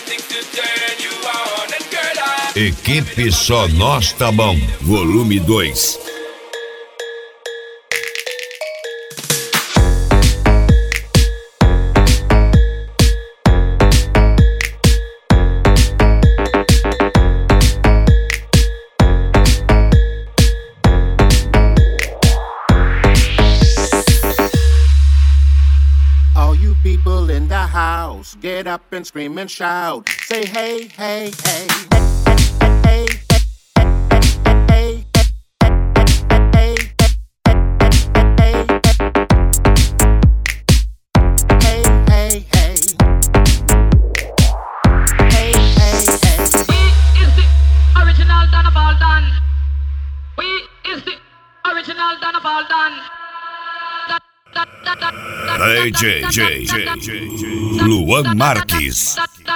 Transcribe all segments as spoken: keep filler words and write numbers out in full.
Equipe Só Nós Tá Bom, volume dois. People in the house, get up and scream and shout. Say hey, hey, hey, hey, hey, hey, hey, hey, hey, hey. We is the original Donna Baldan. We is the original Donna Baldan. D J J J Luan Marques.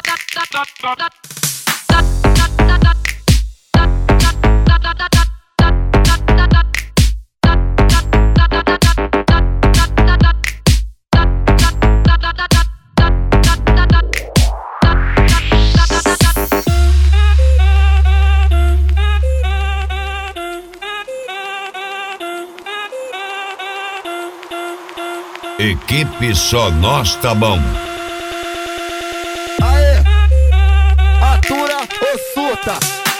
Equipe Só Nós Tá Bom. Aê, atura ou suta.